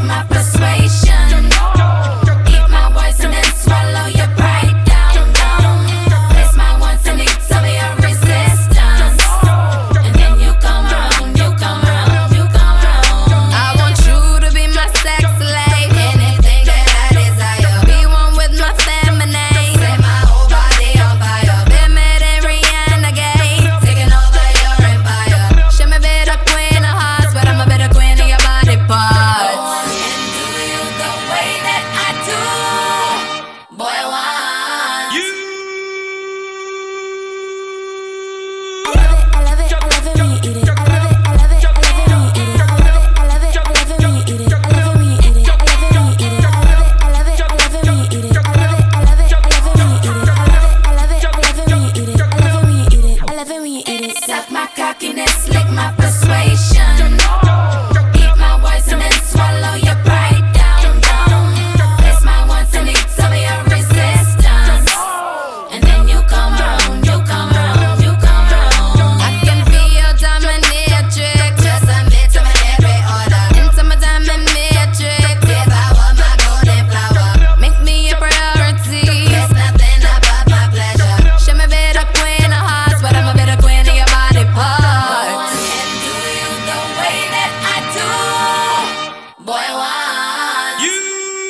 my persuasion. Eat my words and then swallow your pride down, down. Place my wants and needs over your resistance. And then you come around, you come around, you come around. I want you to be my sex slave. Anything that I desire. Be one with my feminine. Set my whole body on fire. Been mad and Rihanna gay. Taking over your empire. Show me better queen of hearts, but I'm a better queen of your body parts. No one can do you the way that I do. Boy, I want you. I love it, I love it, I love it when you eat it. I love it, I love it, I love it when you eat it. I love it, I love it, I love it when you eat it. I love it when you eat it. I love it when you eat it. I love it, I love it, I love it when you eat it. I love it, I love it, I love it when you eat it. I love it, I love it, I love it when you eat it. I love it when you eat it. I love it when you eat it. Suck my cockiness, lick my persuasion. Eat my words and then swallow your pride down, down. Place my wants and needs over your resistance. And then you come around, you come around, you come around. I can be your dominatrix. Just submit to my every order. Into my diamond matrix. Devour my golden flower. Make me a priority. There's nothing above my pleasure. Show me better queen of hearts, but I'm a better queen of your body parts. No one can do you the way that I do. Boy, I want you.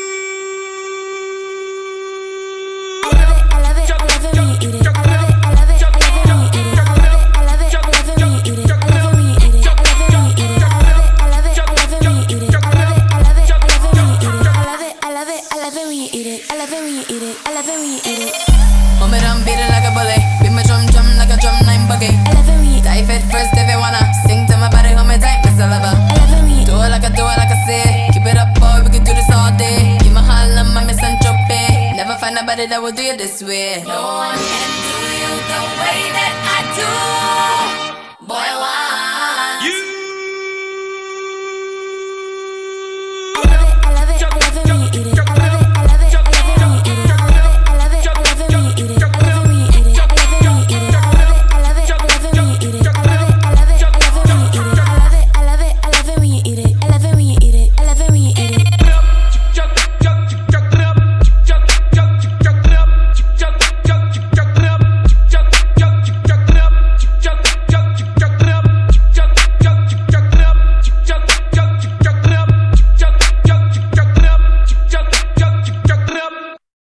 I love it, I love it, I love it when you eat it. I love it, I love it, I love it when you eat it. I love it, I love it, I love it when you eat it. I love it when you eat it. I love it when you eat it. I love it, I love it, I love it when you eat it. I love it, I love it, I love it when you eat it. I love it, I love it, I love it when you eat it. I love it when you eat it. I love it when you eat it. Hold me down, beat it like a bully. Beat my drum, drum like a drum line buggy. I love it when you eat it. Dive it first if you wanna. Sing to my body, hold me tight, Miss Oliver. I love it when you eat it. Do it like I say. Keep it up, boy, we can do this all day. You my Harlem, I'm Miss Entropy. Never find nobody that will do you this way. No one can do you the way that I do. Boy, I want